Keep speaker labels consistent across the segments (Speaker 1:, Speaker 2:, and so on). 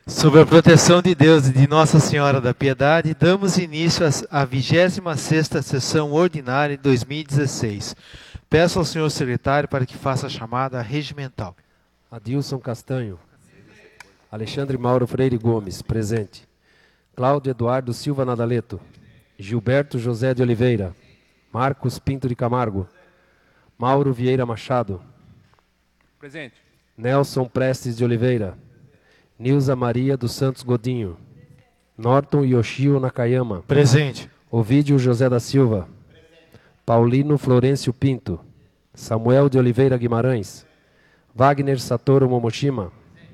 Speaker 1: Sob a proteção de Deus e de Nossa Senhora da Piedade, damos início à 26ª sessão ordinária de 2016. Peço ao senhor secretário para que faça a chamada regimental.
Speaker 2: Adilson Castanho. Alexandre Mauro Freire Gomes, presente. Cláudio Eduardo Silva Nadaleto. Gilberto José de Oliveira. Marcos Pinto de Camargo. Mauro Vieira Machado.
Speaker 3: Presente.
Speaker 2: Nelson Prestes de Oliveira. Nilza Maria dos Santos Godinho. Norton Yoshio Nakayama.
Speaker 1: Presente.
Speaker 2: Ovídio José da Silva. Paulino Florencio Pinto. Samuel de Oliveira Guimarães. Wagner Satoru Momoshima.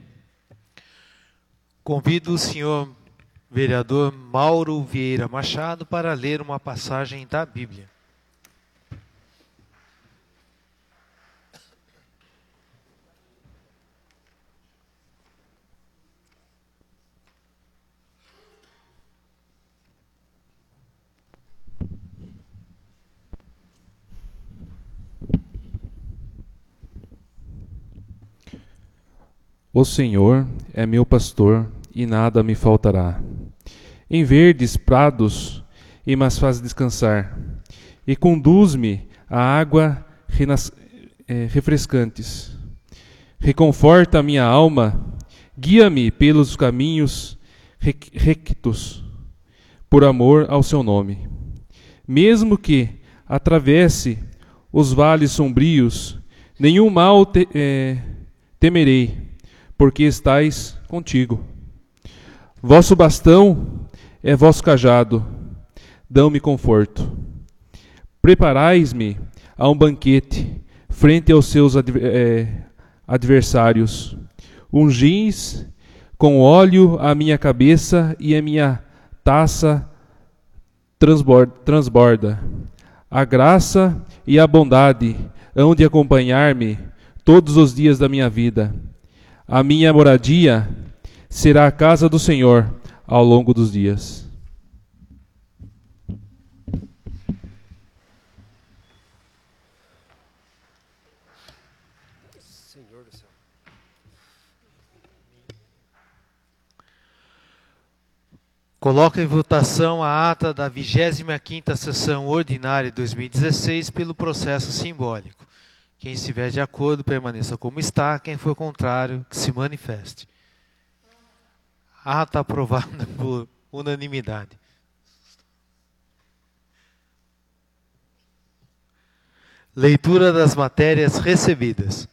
Speaker 1: Convido o senhor vereador Mauro Vieira Machado para ler uma passagem da Bíblia.
Speaker 3: O Senhor é meu pastor e nada me faltará. Em verdes prados e me faz descansar, e conduz-me a água refrescantes. Reconforta a minha alma, guia-me pelos caminhos rectos, por amor ao seu nome. Mesmo que atravesse os vales sombrios, nenhum mal temerei, porque estais contigo. Vosso bastão é vosso cajado, dão-me conforto. Preparais-me a um banquete, frente aos seus adversários. Ungis com óleo a minha cabeça e a minha taça transborda. A graça e a bondade hão de acompanhar-me todos os dias da minha vida. A minha moradia será a casa do Senhor ao longo dos dias.
Speaker 2: Senhor do céu.
Speaker 1: Coloco em votação a ata da 25ª sessão ordinária de 2016 pelo processo simbólico. Quem estiver de acordo, permaneça como está. Quem for contrário, que se manifeste. Ata aprovada por unanimidade. Leitura das matérias recebidas.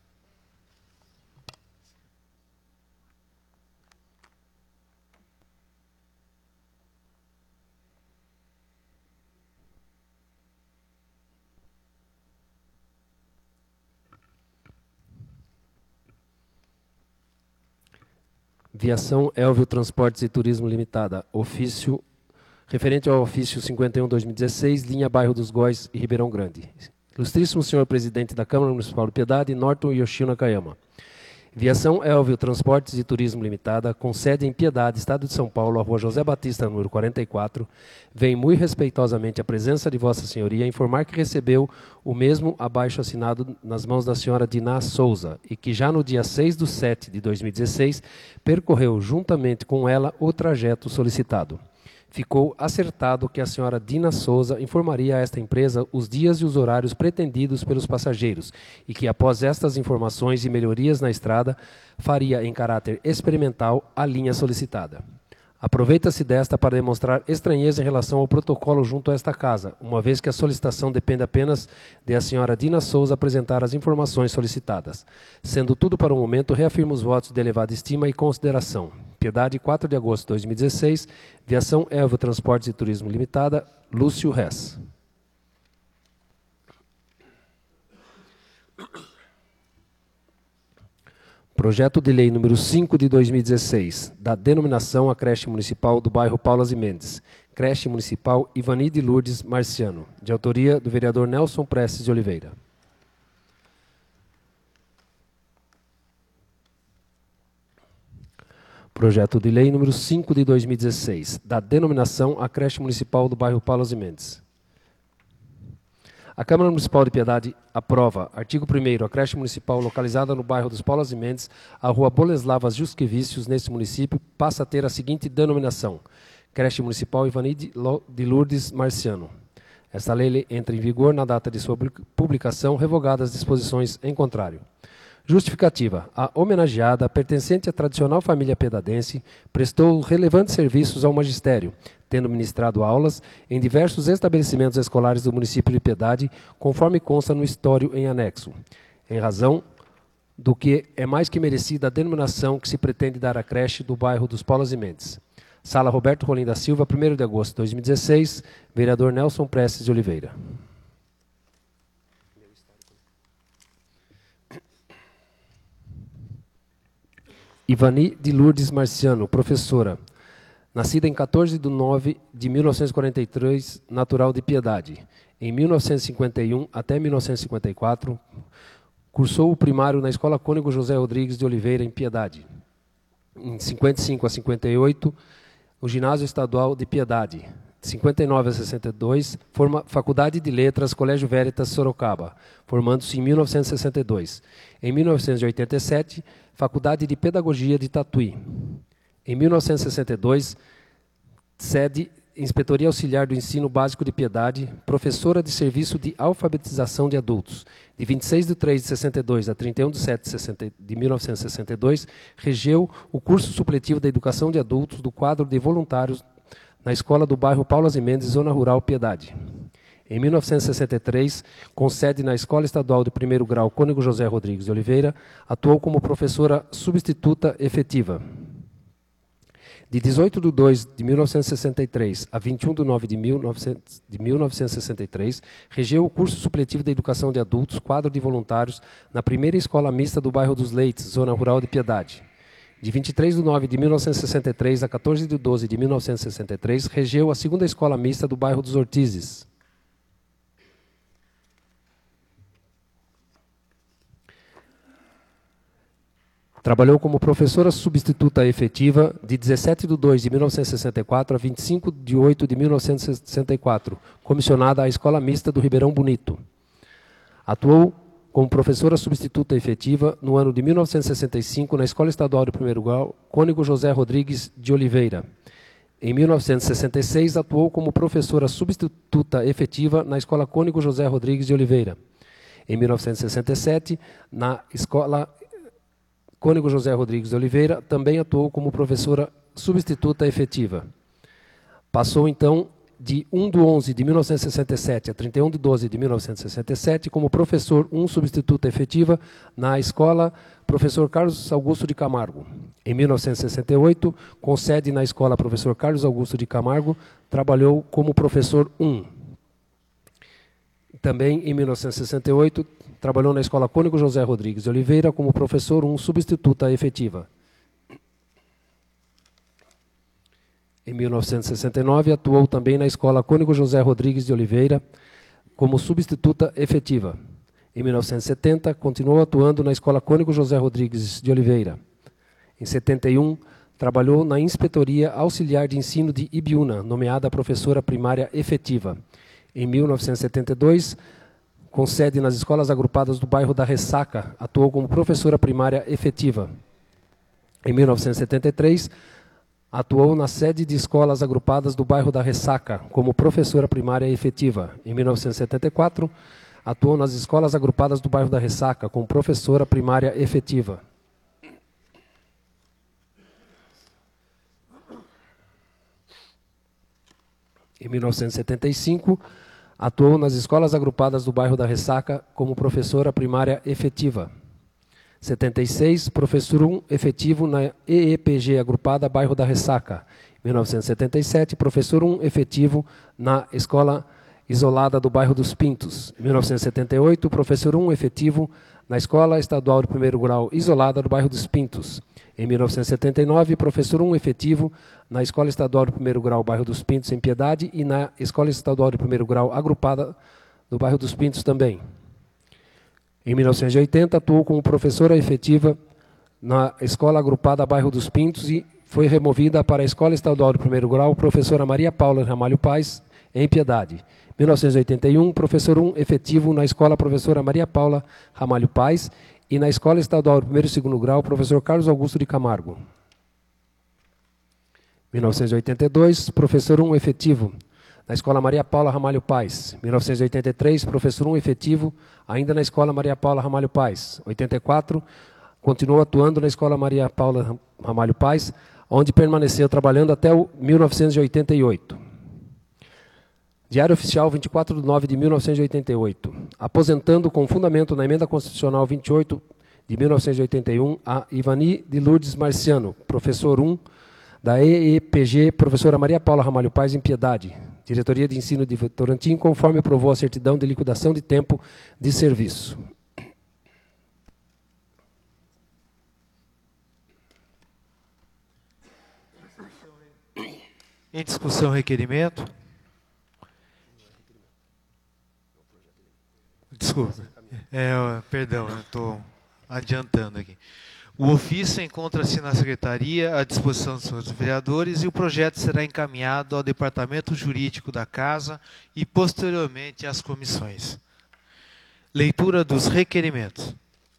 Speaker 2: Viação Elvio Transportes e Turismo Limitada. Ofício referente ao ofício 51/2016, linha Bairro dos Góis e Ribeirão Grande. Ilustríssimo senhor presidente da Câmara Municipal de Piedade, Norton Yoshio Nakayama. Viação Elvio Transportes e Turismo Limitada, com sede em Piedade, Estado de São Paulo, a Rua José Batista, número 44, vem muito respeitosamente a presença de Vossa Senhoria informar que recebeu o mesmo abaixo assinado nas mãos da senhora Diná Souza e que já no dia 6/7/2016 percorreu juntamente com ela o trajeto solicitado. Ficou acertado que a senhora Dina Souza informaria a esta empresa os dias e os horários pretendidos pelos passageiros e que, após estas informações e melhorias na estrada, faria em caráter experimental a linha solicitada. Aproveita-se desta para demonstrar estranheza em relação ao protocolo junto a esta casa, uma vez que a solicitação depende apenas de a senhora Dina Souza apresentar as informações solicitadas. Sendo tudo para o momento, reafirmo os votos de elevada estima e consideração. Piedade, 4 de agosto de 2016, Viação Elvio Transportes e Turismo Limitada, Lúcio Rez. Projeto de Lei número 5 de 2016, da denominação à creche municipal do bairro Paulas e Mendes, creche municipal Ivanide Lourdes Marciano, de autoria do vereador Nelson Prestes de Oliveira. Projeto de Lei número 5 de 2016, da denominação à creche municipal do bairro Paulas e Mendes. A Câmara Municipal de Piedade aprova. Artigo 1º. A creche municipal localizada no bairro dos Paulas e Mendes, a rua Boleslavas Jusquevicius, neste município, passa a ter a seguinte denominação: Creche Municipal Ivani de Lourdes Marciano. Esta lei entra em vigor na data de sua publicação, revogadas as disposições em contrário. Justificativa. A homenageada, pertencente à tradicional família piedadense, prestou relevantes serviços ao magistério, tendo ministrado aulas em diversos estabelecimentos escolares do município de Piedade, conforme consta no histório em anexo, em razão do que é mais que merecida a denominação que se pretende dar à creche do bairro dos Paulas e Mendes. Sala Roberto Rolim da Silva, 1º de agosto de 2016, vereador Nelson Prestes de Oliveira. Ivani de Lourdes Marciano, professora, nascida em 14 de 9 de 1943, natural de Piedade. Em 1951 até 1954, cursou o primário na Escola Cônego José Rodrigues de Oliveira, em Piedade. Em 55 a 58, o Ginásio Estadual de Piedade. De 59 a 62, forma Faculdade de Letras, Colégio Veritas, Sorocaba, formando-se em 1962. Em 1987, Faculdade de Pedagogia de Tatuí. Em 1962, sede Inspetoria Auxiliar do Ensino Básico de Piedade, professora de Serviço de Alfabetização de Adultos. De 26 de 3 de 62 a 31 de 7 de 1962, regeu o curso supletivo da Educação de Adultos do quadro de voluntários na escola do bairro Paulas e Mendes, Zona Rural Piedade. Em 1963, com sede na Escola Estadual de Primeiro Grau Cônego José Rodrigues de Oliveira, atuou como professora substituta efetiva. De 18 de 2 de 1963 a 21 de 9 de 1963, regeu o curso supletivo da Educação de Adultos, quadro de voluntários, na primeira escola mista do bairro dos Leites, Zona Rural de Piedade. De 23 de 9 de 1963 a 14 de 12 de 1963, regeu a segunda escola mista do bairro dos Ortizes. Trabalhou como professora substituta efetiva de 17 de 2 de 1964 a 25 de 8 de 1964, comissionada à Escola Mista do Ribeirão Bonito. Atuou como professora substituta efetiva no ano de 1965 na Escola Estadual de Primeiro Grau Cônego José Rodrigues de Oliveira. Em 1966, atuou como professora substituta efetiva na Escola Cônego José Rodrigues de Oliveira. Em 1967, na Escola Cônego José Rodrigues de Oliveira, também atuou como professora substituta efetiva. Passou, então, de 1 de 11 de 1967 a 31 de 12 de 1967, como professor 1 substituta efetiva na Escola Professor Carlos Augusto de Camargo. Em 1968, com sede na Escola Professor Carlos Augusto de Camargo, trabalhou como professor 1. Também, em 1968, trabalhou na Escola Cônego José Rodrigues de Oliveira como professor 1 substituta efetiva. Em 1969, atuou também na Escola Cônego José Rodrigues de Oliveira como substituta efetiva. Em 1970, continuou atuando na Escola Cônego José Rodrigues de Oliveira. Em 71, trabalhou na Inspetoria Auxiliar de Ensino de Ibiúna, nomeada professora primária efetiva. Em 1972, com sede nas escolas agrupadas do bairro da Ressaca, atuou como professora primária efetiva. Em 1973, atuou na sede de escolas agrupadas do bairro da Ressaca, como professora primária efetiva. Em 1974, atuou nas escolas agrupadas do bairro da Ressaca, como professora primária efetiva. Em 1975, atuou nas escolas agrupadas do bairro da Ressaca, como professora primária efetiva. 76, professor 1 efetivo na EEPG agrupada Bairro da Ressaca. 1977, professor 1 efetivo na Escola Isolada do Bairro dos Pintos. 1978, professor 1 efetivo na Escola Estadual de Primeiro Grau Isolada do Bairro dos Pintos. Em 1979, professor 1 efetivo na Escola Estadual de Primeiro Grau Bairro dos Pintos, em Piedade, e na Escola Estadual de Primeiro Grau agrupada do Bairro dos Pintos também. Em 1980, atuou como professora efetiva na Escola Agrupada Bairro dos Pintos e foi removida para a Escola Estadual de Primeiro Grau professora Maria Paula Ramalho Paes, em Piedade. 1981, professor 1 efetivo na Escola Professora Maria Paula Ramalho Paes e na Escola Estadual do 1º e 2º grau, professor Carlos Augusto de Camargo. 1982, professor 1 efetivo na Escola Maria Paula Ramalho Paes. 1983, professor 1 efetivo ainda na Escola Maria Paula Ramalho Paes. 84, continuou atuando na Escola Maria Paula Ramalho Paes, onde permaneceu trabalhando até 1988. Diário Oficial, 24 de 9 de 1988. Aposentando com fundamento na Emenda Constitucional 28 de 1981, a Ivani de Lourdes Marciano, professor 1 da EEPG, professora Maria Paula Ramalho Paes, em Piedade, Diretoria de Ensino de Votorantim, conforme aprovou a certidão de liquidação de tempo de serviço.
Speaker 1: Em discussão, requerimento. Desculpa. Perdão, eu estou adiantando aqui. O ofício encontra-se na Secretaria à disposição dos senhores vereadores e o projeto será encaminhado ao Departamento Jurídico da Casa e, posteriormente, às comissões. Leitura dos requerimentos.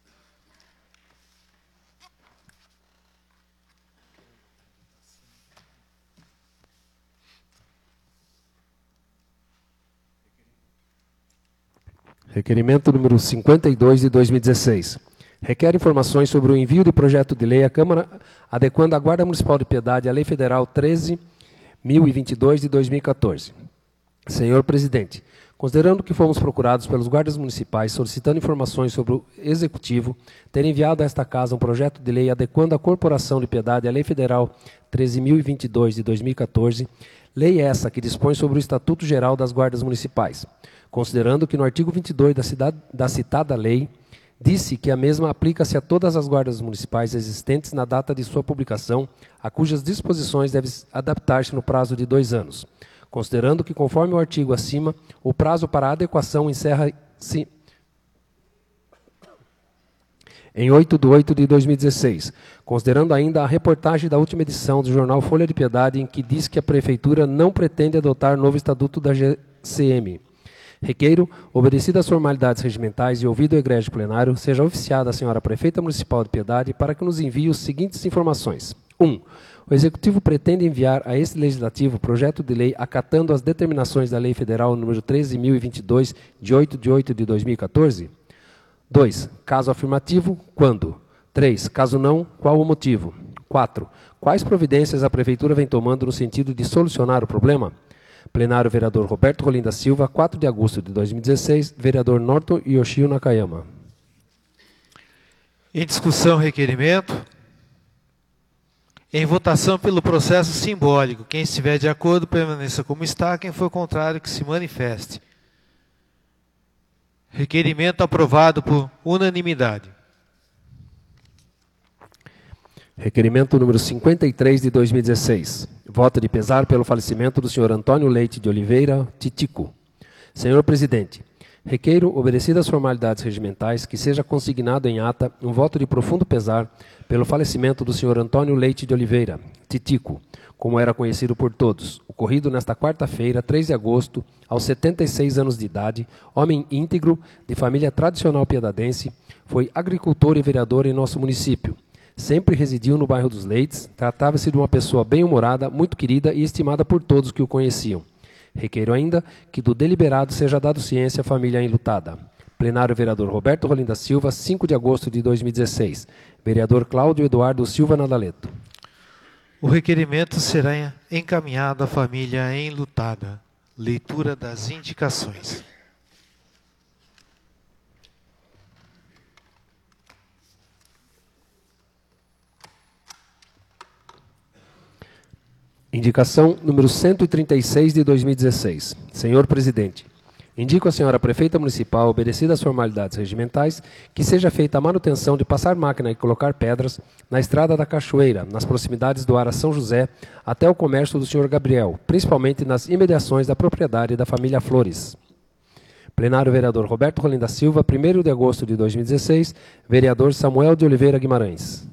Speaker 2: Requerimento número 52 de 2016. Requer informações sobre o envio de projeto de lei à Câmara adequando a Guarda Municipal de Piedade à Lei Federal 13.022 de 2014. Senhor Presidente, considerando que fomos procurados pelos guardas municipais solicitando informações sobre o Executivo ter enviado a esta Casa um projeto de lei adequando a Corporação de Piedade à Lei Federal 13.022 de 2014, lei essa que dispõe sobre o Estatuto Geral das Guardas Municipais, considerando que no artigo 22 da citada lei, disse que a mesma aplica-se a todas as guardas municipais existentes na data de sua publicação, a cujas disposições devem adaptar-se no prazo de 2 anos. Considerando que, conforme o artigo acima, o prazo para adequação encerra-se em 8 de 8 de 2016, considerando ainda a reportagem da última edição do jornal Folha de Piedade, em que diz que a Prefeitura não pretende adotar novo estatuto da GCM. Requeiro, obedecidas as formalidades regimentais e ouvido o egrégio plenário, seja oficiada a senhora Prefeita Municipal de Piedade para que nos envie as seguintes informações. 1. O Executivo pretende enviar a este Legislativo projeto de lei acatando as determinações da Lei Federal nº 13.022, de 8 de 8 de 2014? 2. Caso afirmativo, quando? 3. Caso não, qual o motivo? 4. Quais providências a Prefeitura vem tomando no sentido de solucionar o problema? Plenário, vereador Roberto Rolim da Silva, 4 de agosto de 2016, vereador Norton Yoshio Nakayama.
Speaker 1: Em discussão, requerimento. Em votação pelo processo simbólico. Quem estiver de acordo, permaneça como está. Quem for contrário, que se manifeste. Requerimento aprovado por unanimidade.
Speaker 2: Requerimento número 53 de 2016. Voto de pesar pelo falecimento do senhor Antônio Leite de Oliveira Titico. Senhor Presidente, requeiro, obedecidas as formalidades regimentais, que seja consignado em ata um voto de profundo pesar pelo falecimento do senhor Antônio Leite de Oliveira Titico, como era conhecido por todos, ocorrido nesta quarta-feira, 3 de agosto, aos 76 anos de idade, homem íntegro, de família tradicional piedadense, foi agricultor e vereador em nosso município. Sempre residiu no bairro dos Leites, tratava-se de uma pessoa bem-humorada, muito querida e estimada por todos que o conheciam. Requeiro ainda que do deliberado seja dado ciência à família enlutada. Plenário, vereador Roberto Rolim da Silva, 5 de agosto de 2016. Vereador Cláudio Eduardo Silva Nadaleto.
Speaker 1: O requerimento será encaminhado à família enlutada. Leitura das indicações.
Speaker 2: Indicação número 136 de 2016. Senhor Presidente, indico à senhora Prefeita Municipal, obedecidas as formalidades regimentais, que seja feita a manutenção de passar máquina e colocar pedras na Estrada da Cachoeira, nas proximidades do Ara São José, até o comércio do senhor Gabriel, principalmente nas imediações da propriedade da família Flores. Plenário, vereador Roberto Rolim da Silva, 1º de agosto de 2016, vereador Samuel de Oliveira Guimarães.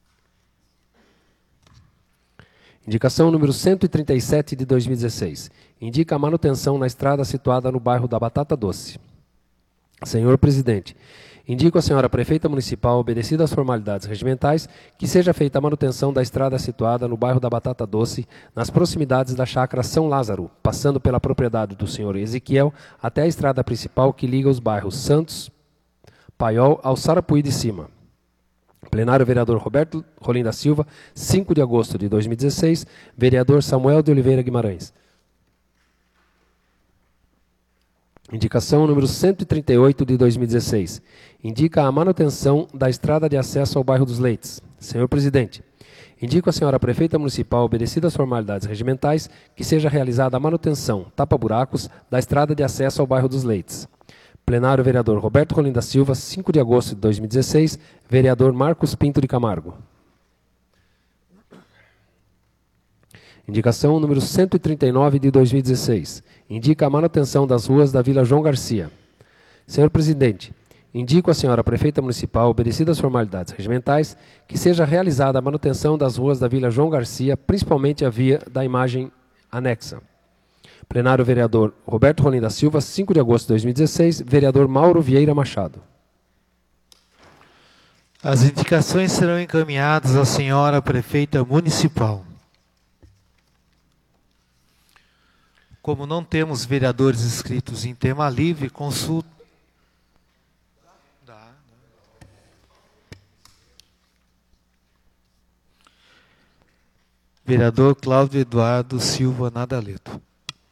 Speaker 2: Indicação número 137 de 2016. indica a manutenção na estrada situada no bairro da Batata Doce. Senhor Presidente, indico à senhora Prefeita Municipal, obedecidas as formalidades regimentais, que seja feita a manutenção da estrada situada no bairro da Batata Doce, nas proximidades da chácara São Lázaro, passando pela propriedade do senhor Ezequiel até a estrada principal que liga os bairros Santos, Paiol ao Sarapuí de Cima. Plenário vereador Roberto Rolim da Silva, 5 de agosto de 2016, vereador Samuel de Oliveira Guimarães. Indicação número 138 de 2016. Indica a manutenção da estrada de acesso ao bairro dos Leites. Senhor Presidente, indico à senhora Prefeita Municipal, obedecidas as formalidades regimentais, que seja realizada a manutenção, tapa-buracos, da estrada de acesso ao bairro dos Leites. Plenário vereador Roberto Rolim da Silva, 5 de agosto de 2016, vereador Marcos Pinto de Camargo. Indicação número 139 de 2016. Indica a manutenção das ruas da Vila João Garcia. Senhor Presidente, indico à senhora Prefeita Municipal, obedecidas as formalidades regimentais, que seja realizada a manutenção das ruas da Vila João Garcia, principalmente a via da imagem anexa. Plenário vereador Roberto Rolim da Silva, 5 de agosto de 2016, vereador Mauro Vieira Machado.
Speaker 1: As indicações serão encaminhadas à senhora Prefeita Municipal. Como não temos vereadores inscritos em tema livre, consulta. Vereador Cláudio Eduardo Silva Nadaleto.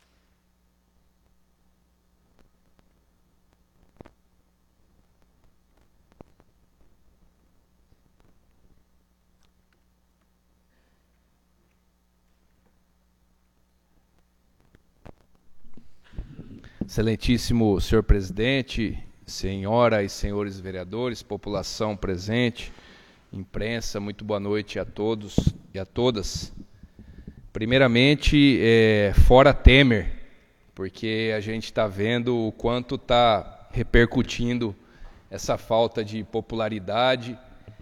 Speaker 4: Excelentíssimo senhor presidente, senhora e senhores vereadores, população presente, imprensa, muito boa noite a todos e a todas. Primeiramente, fora Temer, porque a gente está vendo o quanto está repercutindo essa falta de popularidade,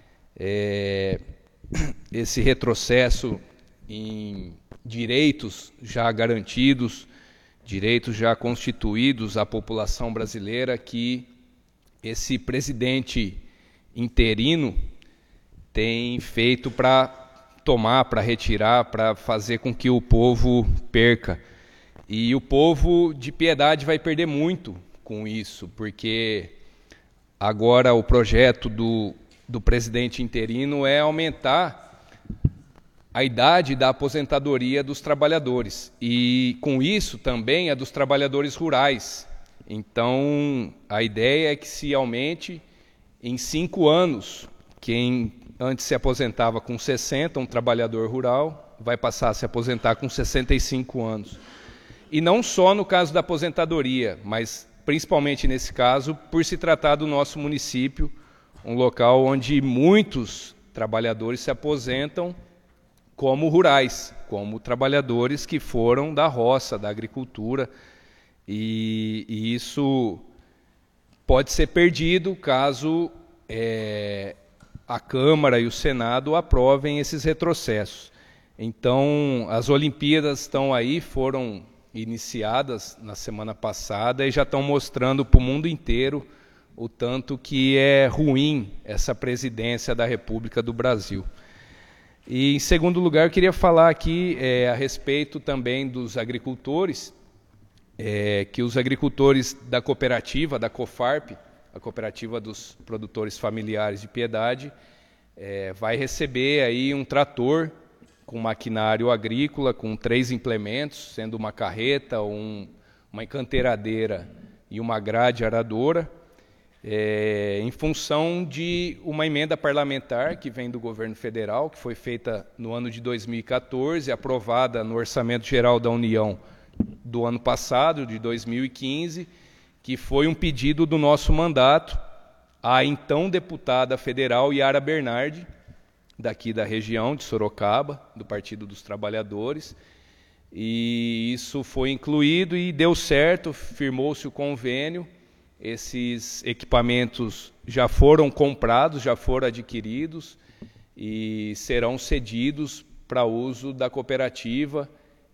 Speaker 4: esse retrocesso em direitos já garantidos, direitos já constituídos à população brasileira, que esse presidente interino tem feito para tomar, para retirar, para fazer com que o povo perca. E o povo de Piedade vai perder muito com isso, porque agora o projeto do presidente interino é aumentar a idade da aposentadoria dos trabalhadores, e com isso também a dos trabalhadores rurais. Então, a ideia é que se aumente em 5 anos. Quem antes se aposentava com 60, um trabalhador rural, vai passar a se aposentar com 65 anos. E não só no caso da aposentadoria, mas principalmente nesse caso, por se tratar do nosso município, um local onde muitos trabalhadores se aposentam como rurais, como trabalhadores que foram da roça, da agricultura, e isso pode ser perdido caso a Câmara e o Senado aprovem esses retrocessos. Então, as Olimpíadas estão aí, foram iniciadas na semana passada e já estão mostrando para o mundo inteiro o tanto que é ruim essa presidência da República do Brasil. E, em segundo lugar, eu queria falar aqui a respeito também dos agricultores, que os agricultores da cooperativa, da COFARP, a Cooperativa dos Produtores Familiares de Piedade, vai receber aí um trator com maquinário agrícola, com 3 implementos, sendo uma carreta, uma encanteiradeira e uma grade aradora, em função de uma emenda parlamentar que vem do governo federal, que foi feita no ano de 2014, aprovada no Orçamento Geral da União do ano passado, de 2015, que foi um pedido do nosso mandato à então deputada federal Yara Bernardi, daqui da região de Sorocaba, do Partido dos Trabalhadores, e isso foi incluído e deu certo, firmou-se o convênio. Esses equipamentos já foram comprados, já foram adquiridos e serão cedidos para uso da cooperativa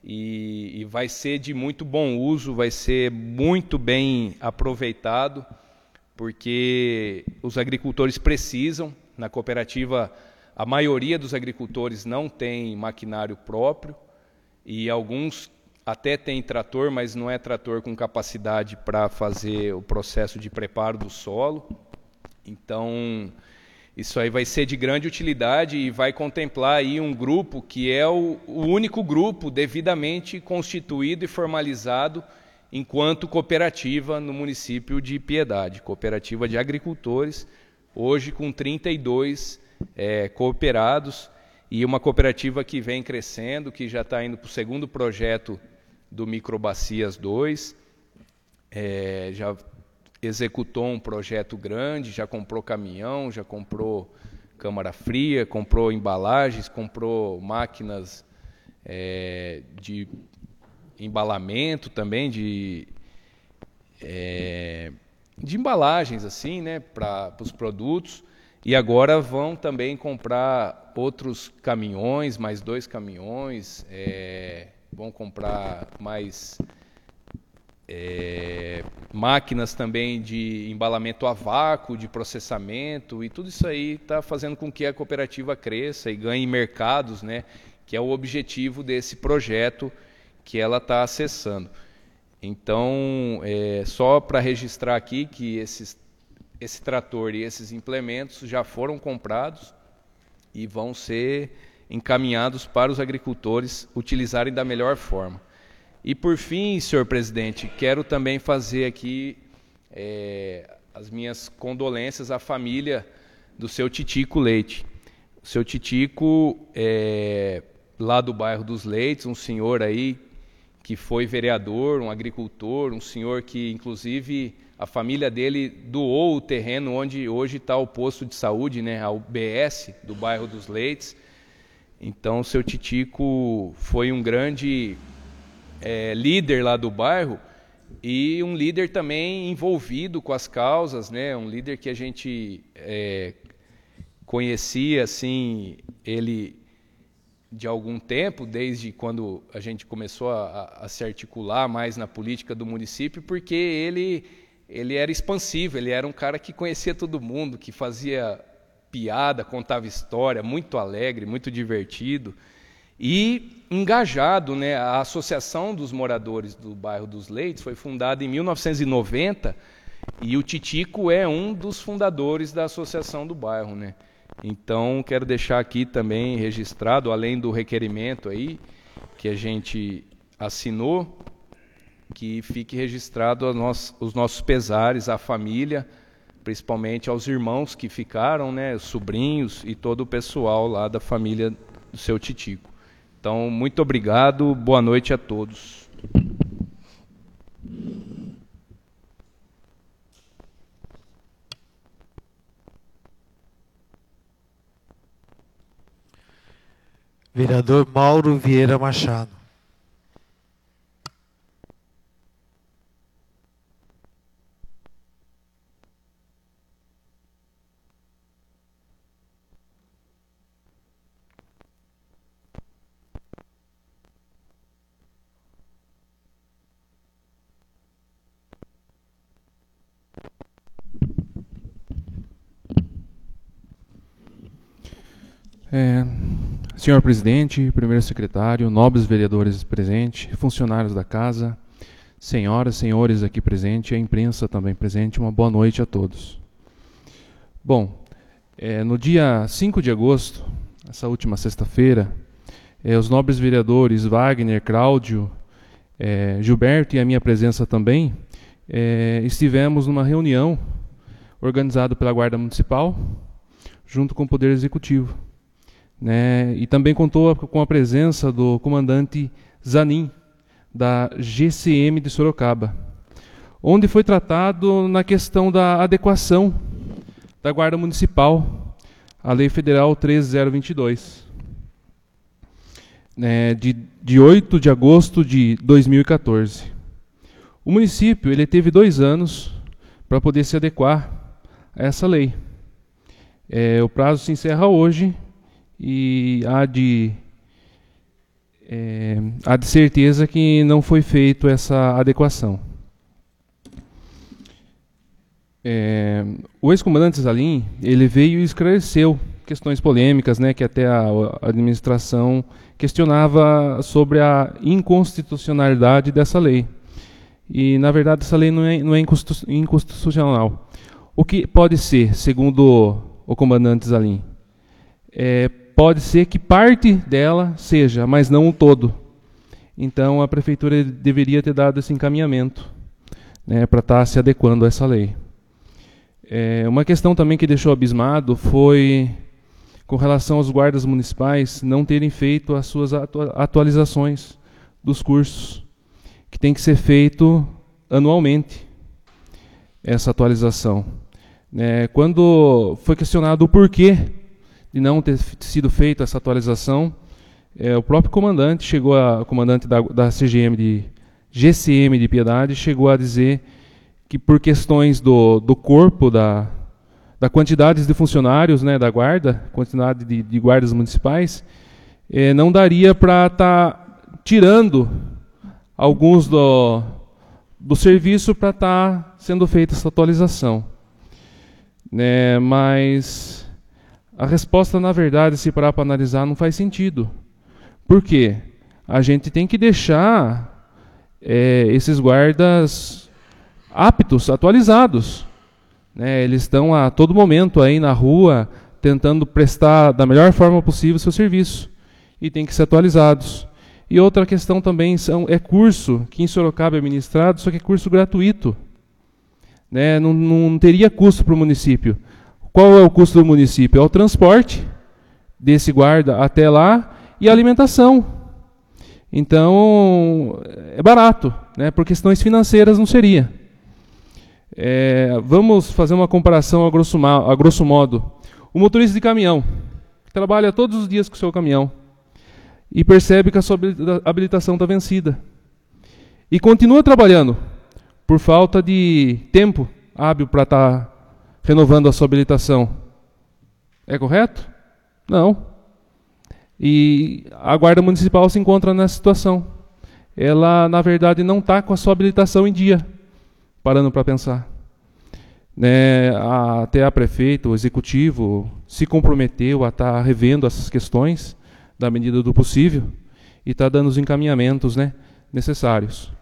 Speaker 4: e vai ser de muito bom uso, vai ser muito bem aproveitado, porque os agricultores precisam. Na cooperativa, a maioria dos agricultores não tem maquinário próprio, e alguns até têm trator, mas não é trator com capacidade para fazer o processo de preparo do solo. Então, isso aí vai ser de grande utilidade e vai contemplar aí um grupo que é o único grupo devidamente constituído e formalizado enquanto cooperativa no município de Piedade, cooperativa de agricultores, hoje com 32 cooperados, e uma cooperativa que vem crescendo, que já está indo para o segundo projeto do Microbacias 2, já executou um projeto grande, já comprou caminhão, já comprou câmara fria, comprou embalagens, comprou máquinas de embalamento também, de embalagens assim, né, para os produtos, e agora vão também comprar outros caminhões, mais 2 caminhões, vão comprar mais máquinas também de embalamento a vácuo, de processamento, e tudo isso aí está fazendo com que a cooperativa cresça e ganhe mercados, né, que é o objetivo desse projeto que ela está acessando. Então, só para registrar aqui que esse trator e esses implementos já foram comprados e vão ser encaminhados para os agricultores utilizarem da melhor forma. E por fim, senhor presidente, quero também fazer aqui as minhas condolências à família do seu Titico Leite. O seu Titico, lá do bairro dos Leites, um senhor aí que foi vereador, um agricultor, um senhor que, inclusive, a família dele doou o terreno onde hoje está o posto de saúde, né, a UBS do bairro dos Leites. Então, o seu Titico foi um grande líder lá do bairro e um líder também envolvido com as causas, né, um líder que a gente conhecia, assim, ele de algum tempo, desde quando a gente começou a se articular mais na política do município, porque ele era expansivo, ele era um cara que conhecia todo mundo, que fazia piada, contava história, muito alegre, muito divertido e engajado, né? A Associação dos Moradores do Bairro dos Leites foi fundada em 1990 e o Titico é um dos fundadores da associação do bairro, né? Então, quero deixar aqui também registrado, além do requerimento aí que a gente assinou, que fique registrado os nossos pesares à família, principalmente aos irmãos que ficaram, né, os sobrinhos e todo o pessoal lá da família do seu Titico. Então, muito obrigado, boa noite a todos.
Speaker 1: Vereador Mauro Vieira Machado.
Speaker 3: Senhor presidente, primeiro secretário, nobres vereadores presentes, funcionários da casa, senhoras, senhores aqui presentes, a imprensa também presente, uma boa noite a todos. Bom, no dia 5 de agosto, essa última sexta-feira, os nobres vereadores Wagner, Cláudio, Gilberto e a minha presença também, estivemos numa reunião organizada pela Guarda Municipal, junto com o Poder Executivo. Né, e também contou com a presença do comandante Zanin, da GCM de Sorocaba, onde foi tratado na questão da adequação da Guarda Municipal à Lei Federal 13022, né, de 8 de agosto de 2014. O município ele teve 2 anos para poder se adequar a essa lei. O prazo se encerra hoje, e há de há de certeza que não foi feita essa adequação. O ex-comandante Zalim, ele veio e esclareceu questões polêmicas, né, que até a administração questionava sobre a inconstitucionalidade dessa lei. E, na verdade, essa lei não é inconstitucional. O que pode ser, segundo o comandante Zalim, pode ser que parte dela seja, mas não o todo. Então, a prefeitura deveria ter dado esse encaminhamento, né, para estar se adequando a essa lei. Uma questão também que deixou abismado foi com relação aos guardas municipais não terem feito as suas atualizações dos cursos, que tem que ser feito anualmente, essa atualização. Quando foi questionado o porquê de não ter sido feita essa atualização, o próprio comandante comandante da GCM de Piedade, chegou a dizer que por questões do corpo, da quantidade de funcionários, né, da guarda, quantidade de guardas municipais, não daria para estar tirando alguns do serviço para estar sendo feita essa atualização. Mas a resposta, na verdade, se parar para analisar, não faz sentido. Por quê? A gente tem que deixar esses guardas aptos, atualizados. Eles estão a todo momento aí na rua, tentando prestar da melhor forma possível o seu serviço. E tem que ser atualizados. E outra questão também é curso, que em Sorocaba é ministrado, só que é curso gratuito. Não teria custo para o município. Qual é o custo do município? É o transporte desse guarda até lá e a alimentação. Então, é barato, por questões financeiras não seria. Vamos fazer uma comparação a grosso modo. O motorista de caminhão, que trabalha todos os dias com o seu caminhão, e percebe que a sua habilitação está vencida. E continua trabalhando, por falta de tempo hábil para estar renovando a sua habilitação. É correto? Não. E a Guarda Municipal se encontra nessa situação. Ela, na verdade, não está com a sua habilitação em dia, parando para pensar. Até a prefeita, o executivo, se comprometeu a estar revendo essas questões, da medida do possível, e está dando os encaminhamentos, necessários.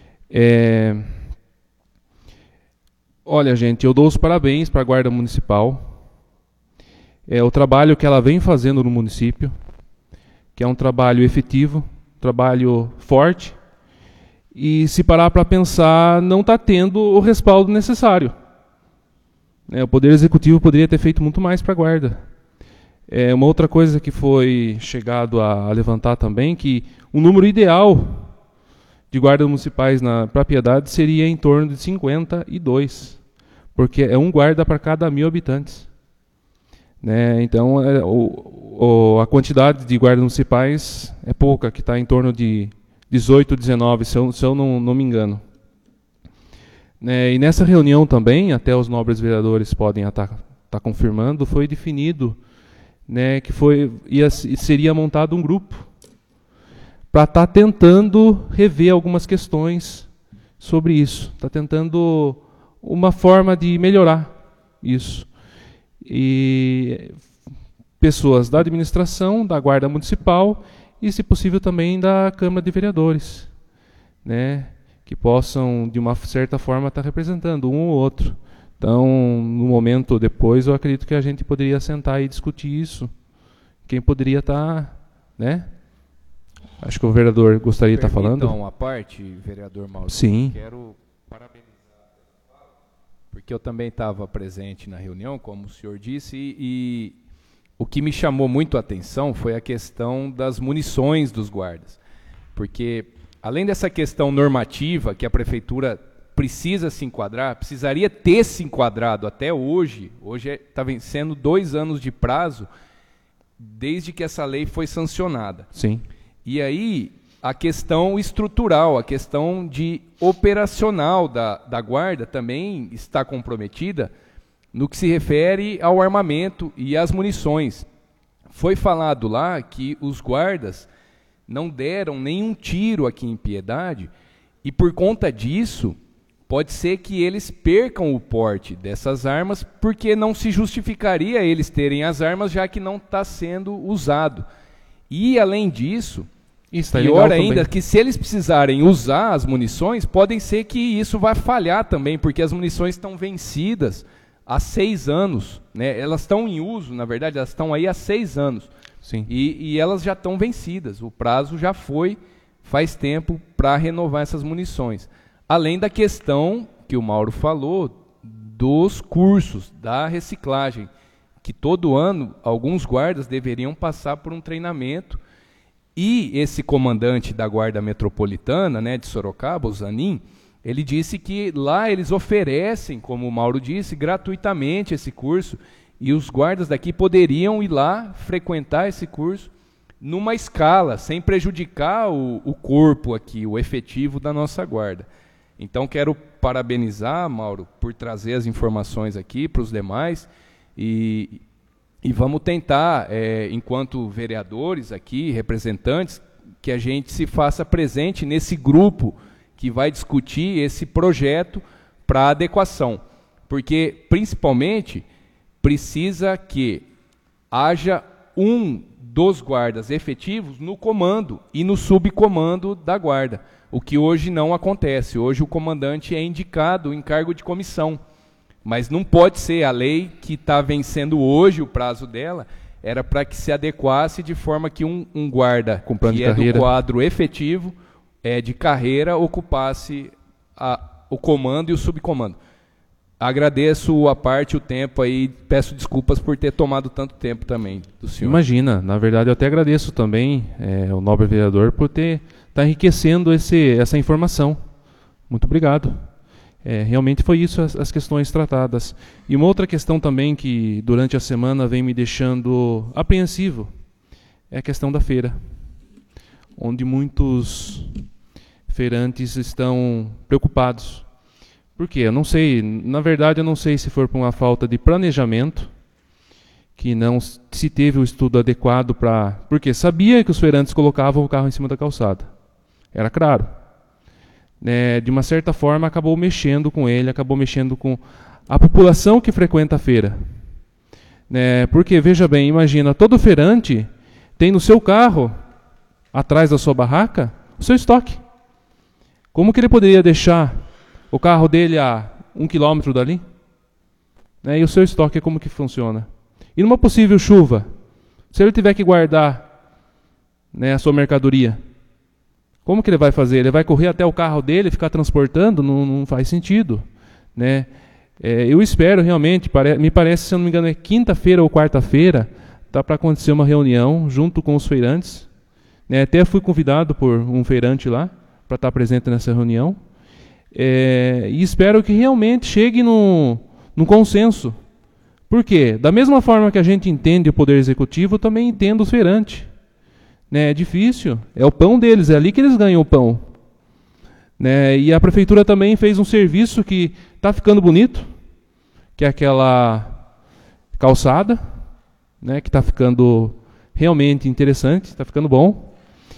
Speaker 3: Olha, gente, eu dou os parabéns para a Guarda Municipal. O trabalho que ela vem fazendo no município, que é um trabalho efetivo, trabalho forte, e se parar para pensar, não está tendo o respaldo necessário. O Poder Executivo poderia ter feito muito mais para a Guarda. Uma outra coisa que foi chegado a levantar também, que o número ideal de guardas municipais para Piedade seria em torno de 52, porque é um guarda para cada 1.000 habitantes. Então, a quantidade de guardas municipais é pouca, que está em torno de 18, 19, se eu não me engano. E nessa reunião também, até os nobres vereadores podem estar confirmando, foi definido, que seria montado um grupo para estar tentando rever algumas questões sobre isso. Está tentando uma forma de melhorar isso. E pessoas da administração, da Guarda Municipal e, se possível, também da Câmara de Vereadores, que possam, de uma certa forma, estar representando um ou outro. Então, no momento depois, eu acredito que a gente poderia sentar e discutir isso. Quem poderia estar, Acho que o vereador gostaria de estar falando.
Speaker 5: Então, a parte, vereador Maurício,
Speaker 3: sim.
Speaker 5: Quero parabenizar, porque eu também estava presente na reunião, como o senhor disse, e o que me chamou muito a atenção foi a questão das munições dos guardas. Porque, além dessa questão normativa, que a prefeitura precisa se enquadrar, precisaria ter se enquadrado até hoje está vencendo 2 anos de prazo, desde que essa lei foi sancionada.
Speaker 3: Sim.
Speaker 5: E aí, a questão estrutural, a questão operacional da Guarda também está comprometida no que se refere ao armamento e às munições. Foi falado lá que os guardas não deram nenhum tiro aqui em Piedade, e por conta disso, pode ser que eles percam o porte dessas armas, porque não se justificaria eles terem as armas, já que não está sendo usado. E, além disso, pior ainda, que se eles precisarem usar as munições, pode ser que isso vá falhar também, porque as munições estão vencidas há 6 anos. Né? Elas estão em uso, na verdade, elas estão aí há 6 anos.
Speaker 3: Sim.
Speaker 5: E elas já estão vencidas. O prazo já foi, faz tempo, para renovar essas munições. Além da questão que o Mauro falou, dos cursos, da reciclagem, que todo ano alguns guardas deveriam passar por um treinamento. E esse comandante da Guarda Metropolitana, né, de Sorocaba, o Zanin, ele disse que lá eles oferecem, como o Mauro disse, gratuitamente esse curso, e os guardas daqui poderiam ir lá frequentar esse curso numa escala, sem prejudicar o corpo aqui, o efetivo da nossa guarda. Então quero parabenizar, Mauro, por trazer as informações aqui para os demais, e vamos tentar, enquanto vereadores aqui, representantes, que a gente se faça presente nesse grupo que vai discutir esse projeto para adequação. Porque, principalmente, precisa que haja um dos guardas efetivos no comando e no subcomando da guarda, o que hoje não acontece. Hoje o comandante é indicado em cargo de comissão. Mas não pode ser, a lei que está vencendo hoje, o prazo dela, era para que se adequasse de forma que um guarda que é do quadro efetivo, de carreira, ocupasse o comando e o subcomando. Agradeço a parte, o tempo aí, peço desculpas por ter tomado tanto tempo também do senhor.
Speaker 3: Imagina, na verdade eu até agradeço também o nobre vereador por estar enriquecendo essa informação. Muito obrigado. Realmente foi isso as questões tratadas. E uma outra questão também que durante a semana vem me deixando apreensivo é a questão da feira, onde muitos feirantes estão preocupados. Por quê? Eu não sei, na verdade eu não sei se for por uma falta de planejamento, que não se teve o estudo adequado para... Porque sabia que os feirantes colocavam o carro em cima da calçada. Era claro. De uma certa forma, acabou mexendo com ele, acabou mexendo com a população que frequenta a feira. Porque, veja bem, imagina, todo feirante tem no seu carro, atrás da sua barraca, o seu estoque. Como que ele poderia deixar o carro dele a 1 quilômetro dali? E o seu estoque, como que funciona? E numa possível chuva, se ele tiver que guardar a sua mercadoria, como que ele vai fazer? Ele vai correr até o carro dele e ficar transportando? Não faz sentido. Eu espero realmente, me parece, se eu não me engano, é quinta-feira ou quarta-feira, está para acontecer uma reunião junto com os feirantes. Até fui convidado por um feirante lá para estar presente nessa reunião. E espero que realmente chegue num consenso. Por quê? Da mesma forma que a gente entende o Poder Executivo, eu também entendo os feirantes. É difícil, é o pão deles, é ali que eles ganham o pão. E a prefeitura também fez um serviço que está ficando bonito, que é aquela calçada, que está ficando realmente interessante, está ficando bom.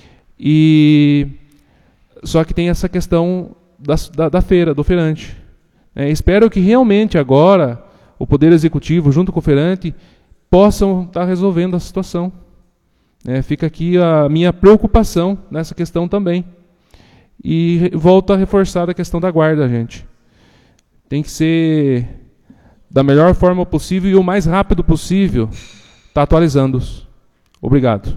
Speaker 3: Só que tem essa questão da feira, do feirante. Espero que realmente agora o Poder Executivo, junto com o feirante, possam estar resolvendo a situação. Fica aqui a minha preocupação nessa questão também. E volto a reforçar a questão da guarda, gente. Tem que ser da melhor forma possível e o mais rápido possível estar atualizando-os. Obrigado.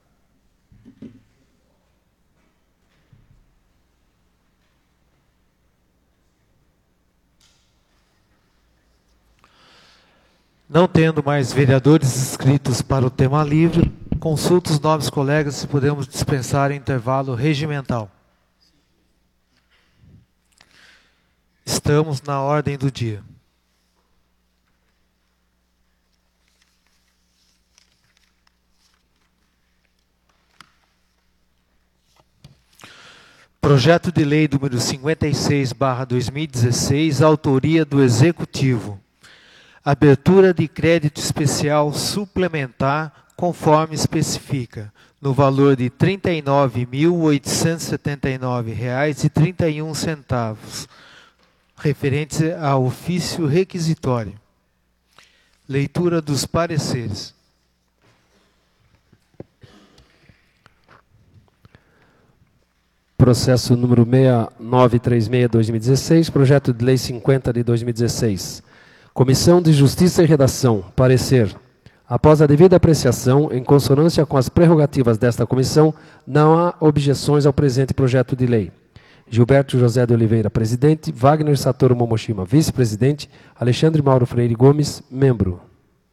Speaker 1: Não tendo mais vereadores inscritos para o tema livre, consulto os nobres colegas se podemos dispensar intervalo regimental. Estamos na ordem do dia. Projeto de Lei número 56/2016, autoria do Executivo. Abertura de crédito especial suplementar conforme especifica, no valor de R$ 39.879,31, referentes ao ofício requisitório. Leitura dos pareceres.
Speaker 2: Processo número 6936-2016, projeto de lei 50 de 2016. Comissão de Justiça e Redação, parecer. Após a devida apreciação, em consonância com as prerrogativas desta comissão, não há objeções ao presente projeto de lei. Gilberto José de Oliveira, presidente. Wagner Satoru Momoshima, vice-presidente. Alexandre Mauro Freire Gomes, membro.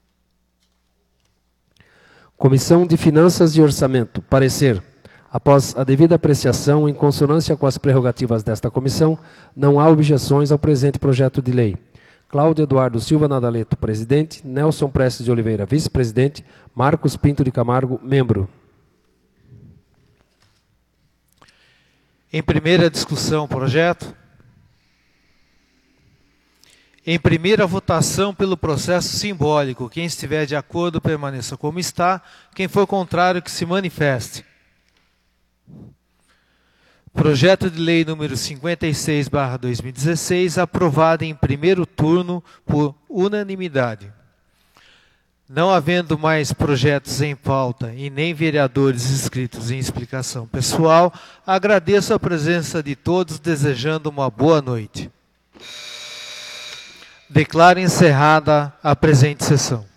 Speaker 2: Comissão de Finanças e Orçamento, parecer. Após a devida apreciação, em consonância com as prerrogativas desta comissão, não há objeções ao presente projeto de lei. Cláudio Eduardo Silva Nadaleto, presidente. Nelson Prestes de Oliveira, vice-presidente. Marcos Pinto de Camargo, membro.
Speaker 1: Em primeira discussão, projeto. Em primeira votação pelo processo simbólico. Quem estiver de acordo, permaneça como está. Quem for contrário, que se manifeste. Projeto de lei número 56/2016, aprovado em primeiro turno por unanimidade. Não havendo mais projetos em pauta e nem vereadores inscritos em explicação pessoal, agradeço a presença de todos, desejando uma boa noite. Declaro encerrada a presente sessão.